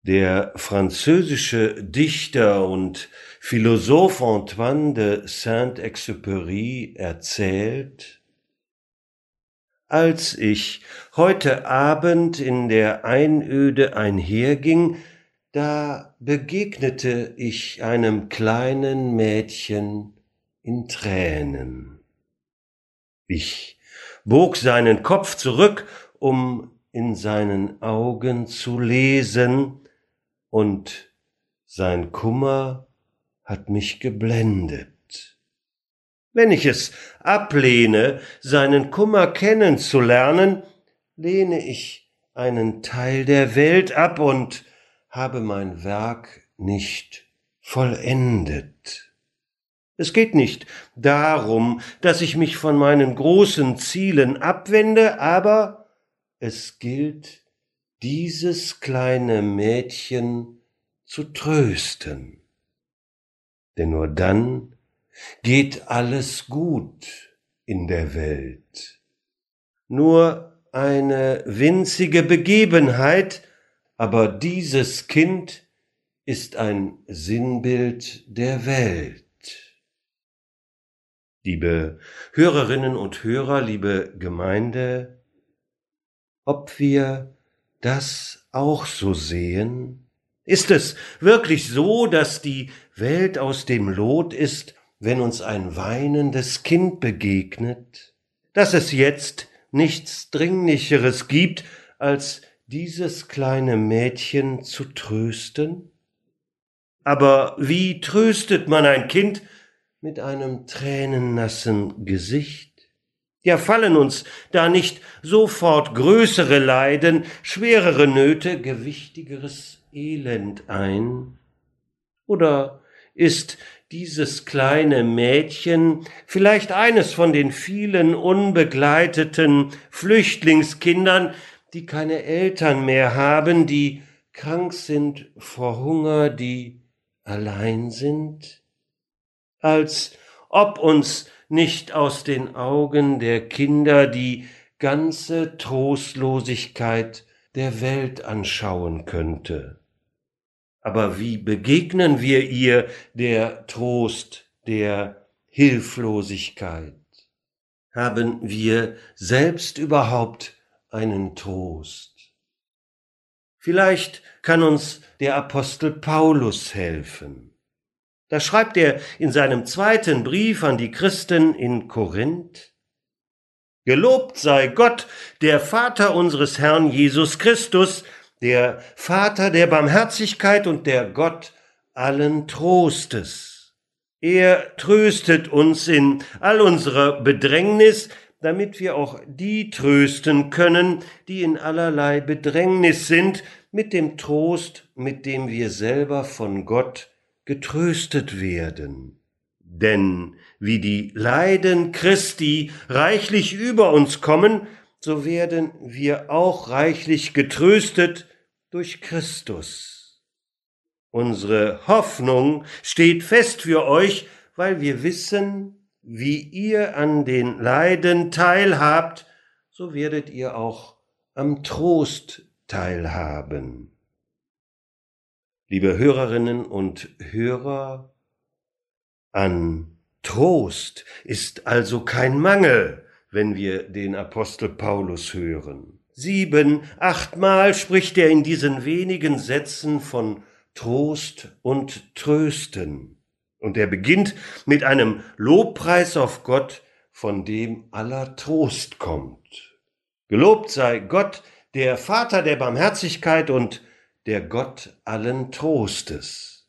Der französische Dichter und Philosoph Antoine de Saint-Exupéry erzählt: Als ich heute Abend in der Einöde einherging, da begegnete ich einem kleinen Mädchen in Tränen. Ich bog seinen Kopf zurück, um in seinen Augen zu lesen, und sein Kummer hat mich geblendet. Wenn ich es ablehne, seinen Kummer kennenzulernen, lehne ich einen Teil der Welt ab und habe mein Werk nicht vollendet. Es geht nicht darum, dass ich mich von meinen großen Zielen abwende, aber es gilt, dieses kleine Mädchen zu trösten. Denn nur dann geht alles gut in der Welt. Nur eine winzige Begebenheit, aber dieses Kind ist ein Sinnbild der Welt. Liebe Hörerinnen und Hörer, liebe Gemeinde, ob wir das auch so sehen? Ist es wirklich so, dass die Welt aus dem Lot ist, wenn uns ein weinendes Kind begegnet? Dass es jetzt nichts Dringlicheres gibt, als dieses kleine Mädchen zu trösten? Aber wie tröstet man ein Kind mit einem tränennassen Gesicht? Ja, fallen uns da nicht sofort größere Leiden, schwerere Nöte, gewichtigeres Elend ein? Oder ist dieses kleine Mädchen vielleicht eines von den vielen unbegleiteten Flüchtlingskindern, die keine Eltern mehr haben, die krank sind vor Hunger, die allein sind? Als ob uns nicht aus den Augen der Kinder die ganze Trostlosigkeit der Welt anschauen könnte. Aber wie begegnen wir ihr, der Trost, der Hilflosigkeit? Haben wir selbst überhaupt einen Trost? Vielleicht kann uns der Apostel Paulus helfen. Da schreibt er in seinem 2. Brief an die Christen in Korinth: Gelobt sei Gott, der Vater unseres Herrn Jesus Christus, der Vater der Barmherzigkeit und der Gott allen Trostes. Er tröstet uns in all unserer Bedrängnis, damit wir auch die trösten können, die in allerlei Bedrängnis sind, mit dem Trost, mit dem wir selber von Gott getröstet werden. Denn wie die Leiden Christi reichlich über uns kommen, so werden wir auch reichlich getröstet durch Christus. Unsere Hoffnung steht fest für euch, weil wir wissen, wie ihr an den Leiden teilhabt, so werdet ihr auch am Trost teilhaben. Liebe Hörerinnen und Hörer, an Trost ist also kein Mangel, wenn wir den Apostel Paulus hören. 7, 8 Mal spricht er in diesen wenigen Sätzen von Trost und Trösten. Und er beginnt mit einem Lobpreis auf Gott, von dem aller Trost kommt. Gelobt sei Gott, der Vater der Barmherzigkeit und der Gott allen Trostes.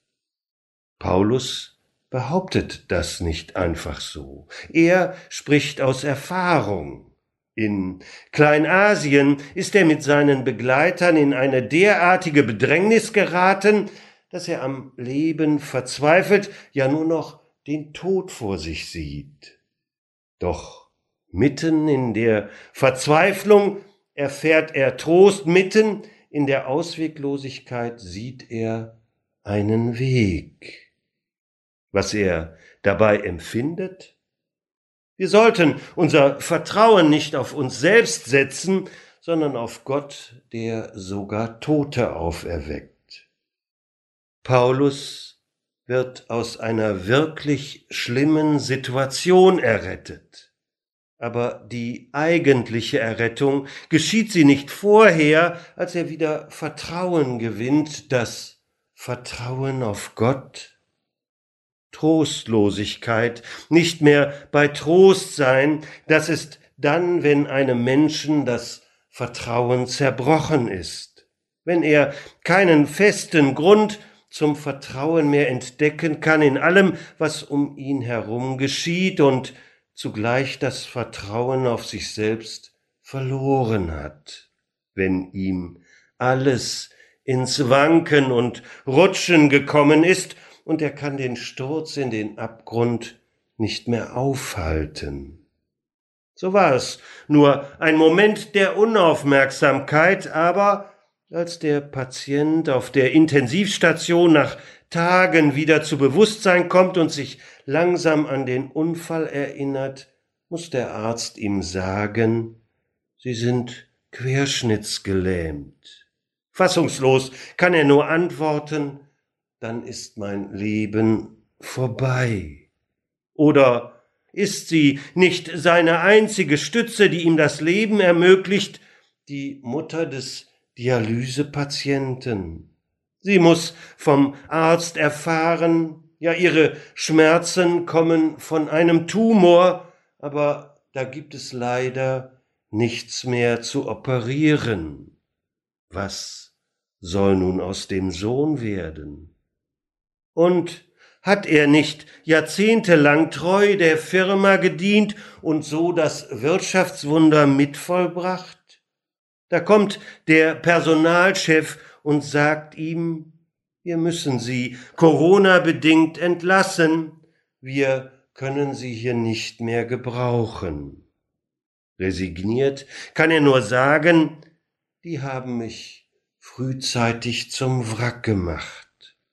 Paulus behauptet das nicht einfach so. Er spricht aus Erfahrung. In Kleinasien ist er mit seinen Begleitern in eine derartige Bedrängnis geraten, dass er am Leben verzweifelt, ja nur noch den Tod vor sich sieht. Doch mitten in der Verzweiflung erfährt er Trost, mitten in der Ausweglosigkeit sieht er einen Weg. Was er dabei empfindet? Wir sollten unser Vertrauen nicht auf uns selbst setzen, sondern auf Gott, der sogar Tote auferweckt. Paulus wird aus einer wirklich schlimmen Situation errettet. Aber die eigentliche Errettung geschieht sie nicht vorher, als er wieder Vertrauen gewinnt, das Vertrauen auf Gott. Trostlosigkeit, nicht mehr bei Trost sein, das ist dann, wenn einem Menschen das Vertrauen zerbrochen ist, wenn er keinen festen Grund zum Vertrauen mehr entdecken kann in allem, was um ihn herum geschieht und zugleich das Vertrauen auf sich selbst verloren hat, wenn ihm alles ins Wanken und Rutschen gekommen ist und er kann den Sturz in den Abgrund nicht mehr aufhalten. So war es nur ein Moment der Unaufmerksamkeit, aber als der Patient auf der Intensivstation nach Tagen wieder zu Bewusstsein kommt und sich langsam an den Unfall erinnert, muss der Arzt ihm sagen, Sie sind querschnittsgelähmt. Fassungslos kann er nur antworten, dann ist mein Leben vorbei. Oder ist sie nicht seine einzige Stütze, die ihm das Leben ermöglicht, die Mutter des Dialysepatienten? Sie muss vom Arzt erfahren, ja, ihre Schmerzen kommen von einem Tumor, aber da gibt es leider nichts mehr zu operieren. Was soll nun aus dem Sohn werden? Und hat er nicht jahrzehntelang treu der Firma gedient und so das Wirtschaftswunder mitvollbracht? Da kommt der Personalchef und sagt ihm, wir müssen Sie Corona-bedingt entlassen, wir können Sie hier nicht mehr gebrauchen. Resigniert kann er nur sagen, die haben mich frühzeitig zum Wrack gemacht.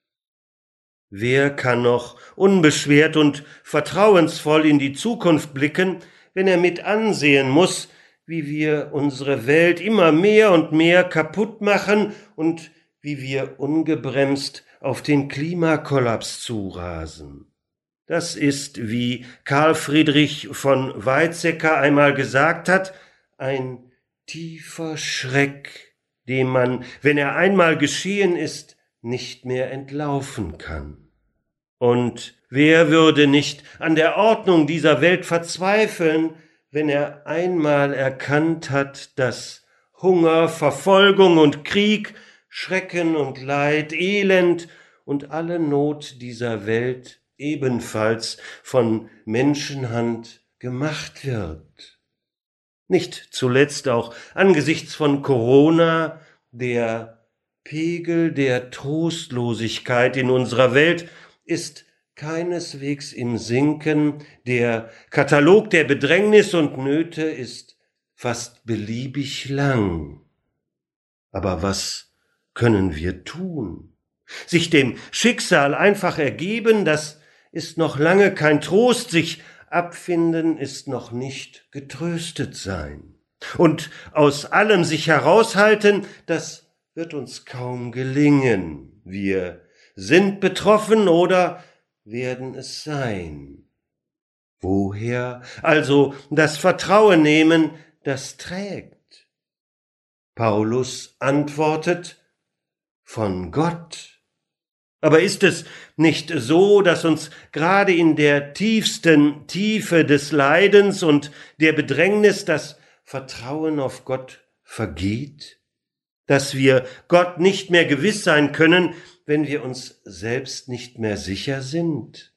Wer kann noch unbeschwert und vertrauensvoll in die Zukunft blicken, wenn er mit ansehen muss, wie wir unsere Welt immer mehr und mehr kaputt machen und wie wir ungebremst auf den Klimakollaps zurasen? Das ist, wie Karl Friedrich von Weizsäcker einmal gesagt hat, ein tiefer Schreck, dem man, wenn er einmal geschehen ist, nicht mehr entlaufen kann. Und wer würde nicht an der Ordnung dieser Welt verzweifeln, wenn er einmal erkannt hat, dass Hunger, Verfolgung und Krieg, Schrecken und Leid, Elend und alle Not dieser Welt ebenfalls von Menschenhand gemacht wird. Nicht zuletzt auch angesichts von Corona, der Pegel der Trostlosigkeit in unserer Welt ist keineswegs im Sinken, der Katalog der Bedrängnis und Nöte ist fast beliebig lang. Aber was können wir tun? Sich dem Schicksal einfach ergeben, das ist noch lange kein Trost, sich abfinden ist noch nicht getröstet sein. Und aus allem sich heraushalten, das wird uns kaum gelingen. Wir sind betroffen oder werden es sein. Woher also das Vertrauen nehmen, das trägt? Paulus antwortet, von Gott. Aber ist es nicht so, dass uns gerade in der tiefsten Tiefe des Leidens und der Bedrängnis das Vertrauen auf Gott vergeht? Dass wir Gott nicht mehr gewiss sein können, wenn wir uns selbst nicht mehr sicher sind?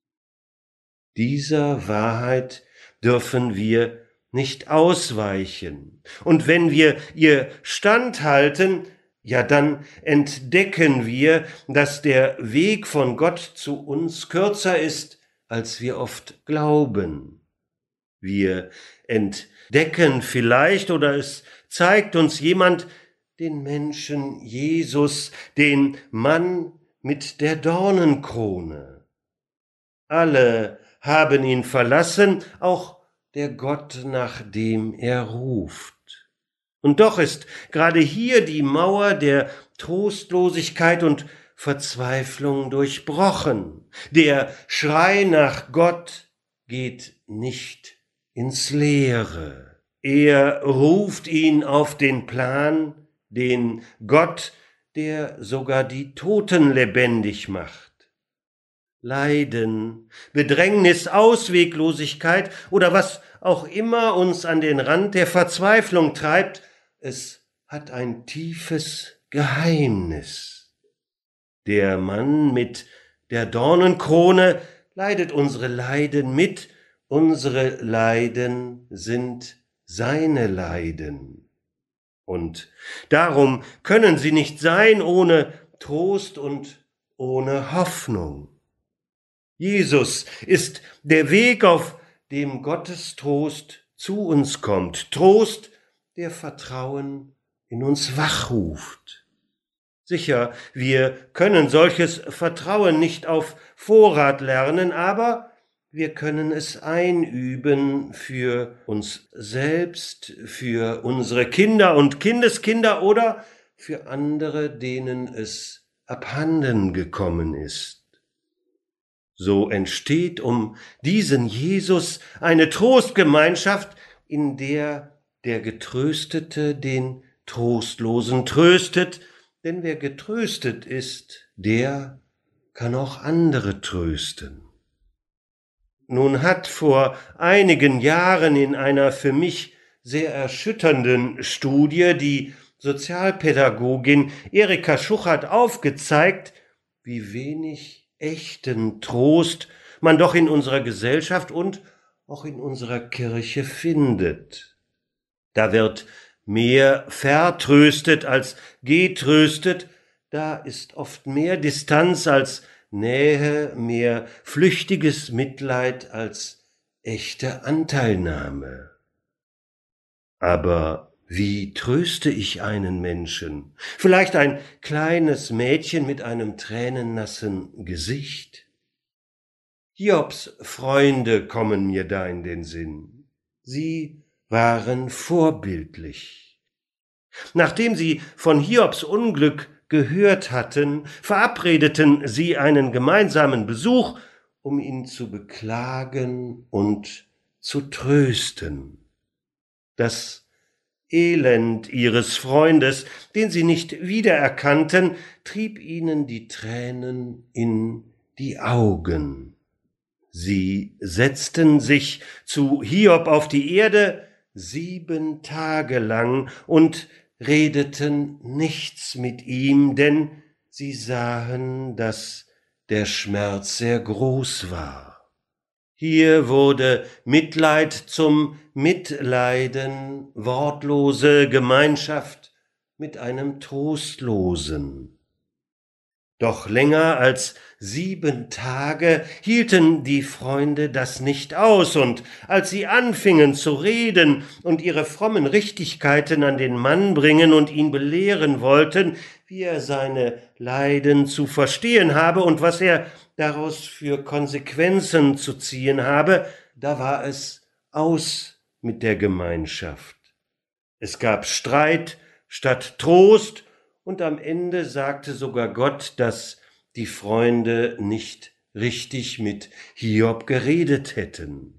Dieser Wahrheit dürfen wir nicht ausweichen. Und wenn wir ihr standhalten, ja, dann entdecken wir, dass der Weg von Gott zu uns kürzer ist, als wir oft glauben. Wir entdecken vielleicht, oder es zeigt uns jemand, den Menschen Jesus, den Mann mit der Dornenkrone. Alle haben ihn verlassen, auch der Gott, nach dem er ruft. Und doch ist gerade hier die Mauer der Trostlosigkeit und Verzweiflung durchbrochen. Der Schrei nach Gott geht nicht ins Leere. Er ruft ihn auf den Plan, den Gott, der sogar die Toten lebendig macht. Leiden, Bedrängnis, Ausweglosigkeit oder was auch immer uns an den Rand der Verzweiflung treibt, es hat ein tiefes Geheimnis. Der Mann mit der Dornenkrone leidet unsere Leiden mit, unsere Leiden sind seine Leiden. Und darum können sie nicht sein ohne Trost und ohne Hoffnung. Jesus ist der Weg, auf dem Gottes Trost zu uns kommt. Trost, der Vertrauen in uns wachruft. Sicher, wir können solches Vertrauen nicht auf Vorrat lernen, aber wir können es einüben für uns selbst, für unsere Kinder und Kindeskinder oder für andere, denen es abhanden gekommen ist. So entsteht um diesen Jesus eine Trostgemeinschaft, in der der Getröstete den Trostlosen tröstet, denn wer getröstet ist, der kann auch andere trösten. Nun hat vor einigen Jahren in einer für mich sehr erschütternden Studie die Sozialpädagogin Erika Schuchert aufgezeigt, wie wenig echten Trost man doch in unserer Gesellschaft und auch in unserer Kirche findet. Da wird mehr vertröstet als getröstet, da ist oft mehr Distanz als Nähe, mehr flüchtiges Mitleid als echte Anteilnahme. Aber wie tröste ich einen Menschen? Vielleicht ein kleines Mädchen mit einem tränennassen Gesicht? Hiobs Freunde kommen mir da in den Sinn. Sie waren vorbildlich. Nachdem sie von Hiobs Unglück gehört hatten, verabredeten sie einen gemeinsamen Besuch, um ihn zu beklagen und zu trösten. Das Elend ihres Freundes, den sie nicht wiedererkannten, trieb ihnen die Tränen in die Augen. Sie setzten sich zu Hiob auf die Erde 7 Tage lang und redeten nichts mit ihm, denn sie sahen, dass der Schmerz sehr groß war. Hier wurde Mitleid zum Mitleiden, wortlose Gemeinschaft mit einem Trostlosen. Doch länger als 7 Tage hielten die Freunde das nicht aus, und als sie anfingen zu reden und ihre frommen Richtigkeiten an den Mann bringen und ihn belehren wollten, wie er seine Leiden zu verstehen habe und was er daraus für Konsequenzen zu ziehen habe, da war es aus mit der Gemeinschaft. Es gab Streit statt Trost, und am Ende sagte sogar Gott, dass die Freunde nicht richtig mit Hiob geredet hätten.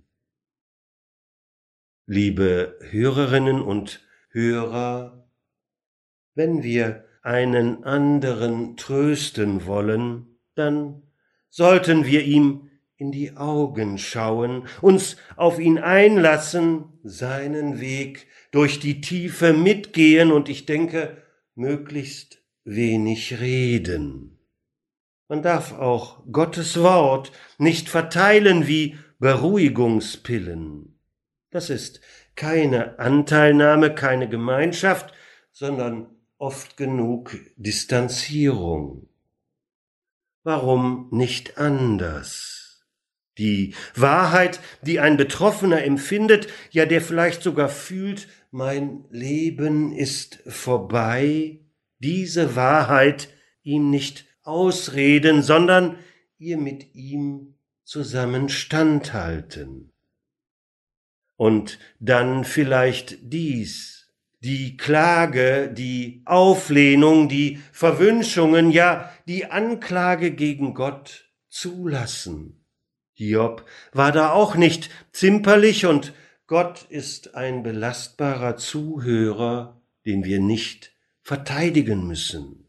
Liebe Hörerinnen und Hörer, wenn wir einen anderen trösten wollen, dann sollten wir ihm in die Augen schauen, uns auf ihn einlassen, seinen Weg durch die Tiefe mitgehen und ich denke, möglichst wenig reden. Man darf auch Gottes Wort nicht verteilen wie Beruhigungspillen. Das ist keine Anteilnahme, keine Gemeinschaft, sondern oft genug Distanzierung. Warum nicht anders? Die Wahrheit, die ein Betroffener empfindet, ja, der vielleicht sogar fühlt, mein Leben ist vorbei, diese Wahrheit ihm nicht ausreden, sondern ihr mit ihm zusammen standhalten. Und dann vielleicht die Klage, die Auflehnung, die Verwünschungen, ja die Anklage gegen Gott zulassen. Hiob war da auch nicht zimperlich und Gott ist ein belastbarer Zuhörer, den wir nicht verteidigen müssen.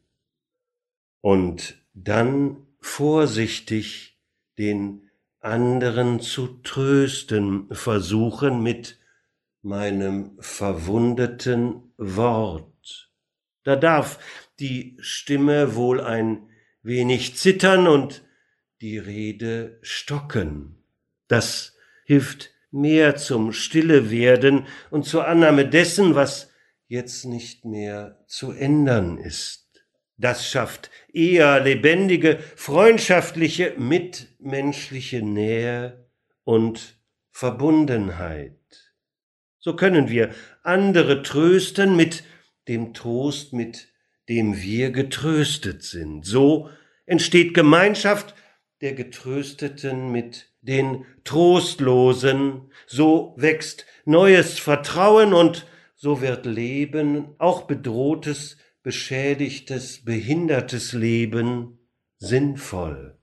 Und dann vorsichtig den anderen zu trösten versuchen mit meinem verwundeten Wort. Da darf die Stimme wohl ein wenig zittern und die Rede stocken. Das hilft mehr zum Stillewerden und zur Annahme dessen, was jetzt nicht mehr zu ändern ist. Das schafft eher lebendige, freundschaftliche, mitmenschliche Nähe und Verbundenheit. So können wir andere trösten mit dem Trost, mit dem wir getröstet sind. So entsteht Gemeinschaft der Getrösteten mit den Trostlosen. So wächst neues Vertrauen und so wird Leben, auch bedrohtes, beschädigtes, behindertes Leben, sinnvoll.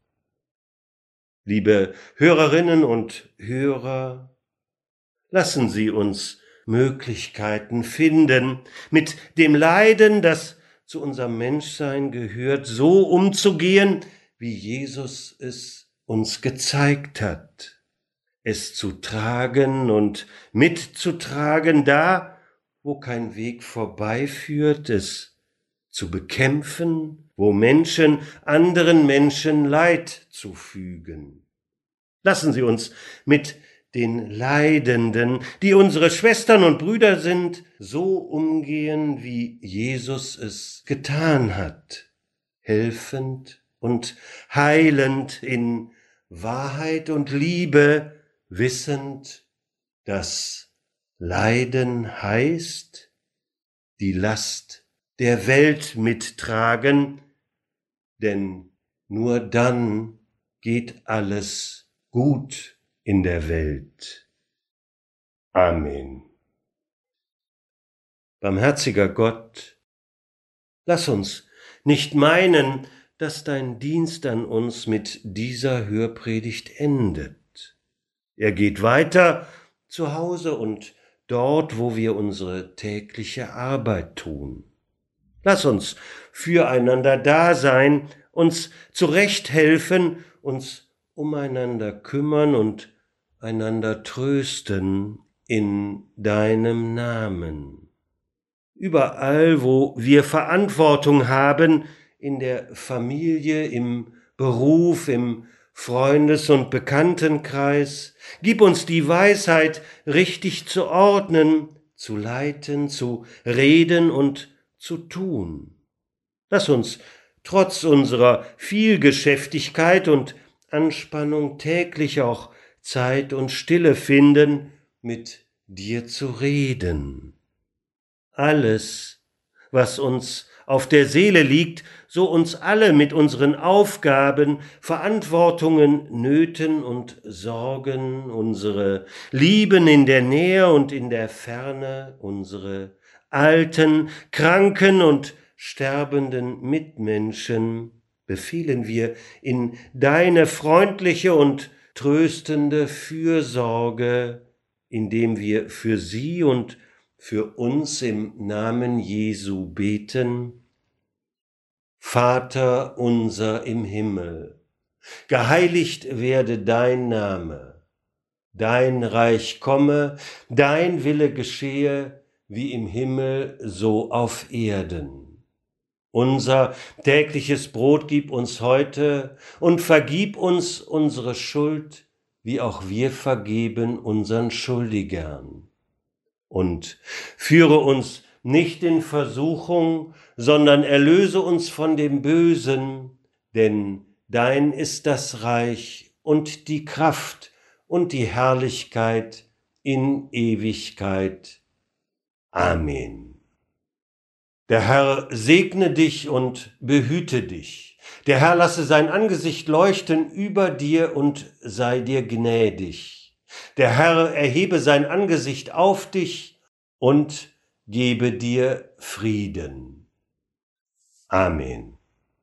Liebe Hörerinnen und Hörer, lassen Sie uns Möglichkeiten finden, mit dem Leiden, das zu unserem Menschsein gehört, so umzugehen, wie Jesus es uns gezeigt hat. Es zu tragen und mitzutragen, da, wo kein Weg vorbeiführt, es zu bekämpfen, wo Menschen anderen Menschen Leid zufügen. Lassen Sie uns mit den Leidenden, die unsere Schwestern und Brüder sind, so umgehen, wie Jesus es getan hat, helfend und heilend in Wahrheit und Liebe, wissend, dass Leiden heißt, die Last der Welt mittragen, denn nur dann geht alles gut in der Welt. Amen. Barmherziger Gott, lass uns nicht meinen, dass dein Dienst an uns mit dieser Hörpredigt endet. Er geht weiter zu Hause und dort, wo wir unsere tägliche Arbeit tun. Lass uns füreinander da sein, uns zurechthelfen, uns umeinander kümmern und einander trösten in deinem Namen. Überall, wo wir Verantwortung haben, in der Familie, im Beruf, im Freundes- und Bekanntenkreis, gib uns die Weisheit, richtig zu ordnen, zu leiten, zu reden und zu tun. Lass uns trotz unserer Vielgeschäftigkeit und Anspannung täglich auch Zeit und Stille finden, mit dir zu reden. Alles, was uns auf der Seele liegt, so uns alle mit unseren Aufgaben, Verantwortungen, Nöten und Sorgen, unsere Lieben in der Nähe und in der Ferne, unsere alten, kranken und sterbenden Mitmenschen, befehlen wir in deine freundliche und tröstende Fürsorge, indem wir für sie und für uns im Namen Jesu beten. Vater unser im Himmel, geheiligt werde dein Name, dein Reich komme, dein Wille geschehe, wie im Himmel, so auf Erden. Unser tägliches Brot gib uns heute und vergib uns unsere Schuld, wie auch wir vergeben unseren Schuldigern. Und führe uns nicht in Versuchung, sondern erlöse uns von dem Bösen, denn dein ist das Reich und die Kraft und die Herrlichkeit in Ewigkeit. Amen. Der Herr segne dich und behüte dich. Der Herr lasse sein Angesicht leuchten über dir und sei dir gnädig. Der Herr erhebe sein Angesicht auf dich und gebe dir Frieden. Amen.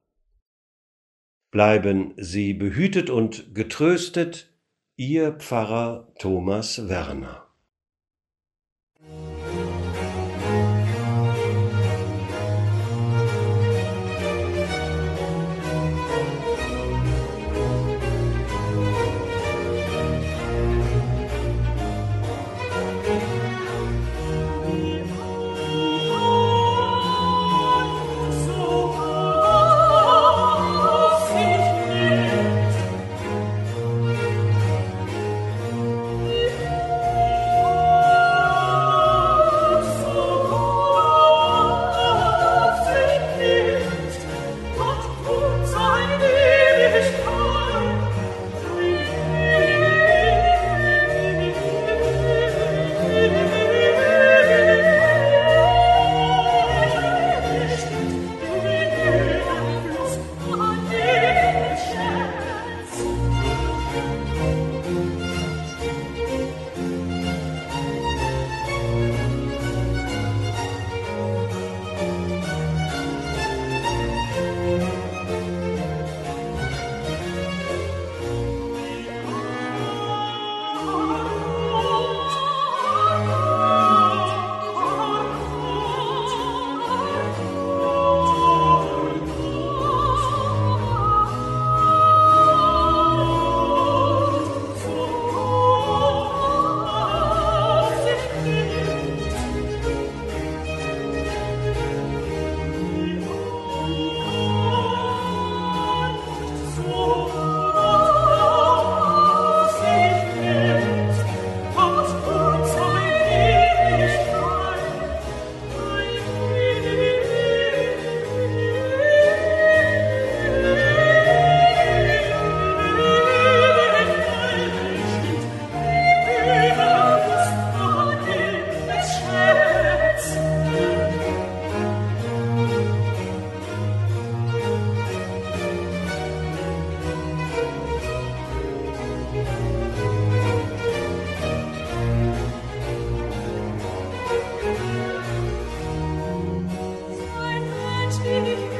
Bleiben Sie behütet und getröstet, Ihr Pfarrer Thomas Werner. Sein Mensch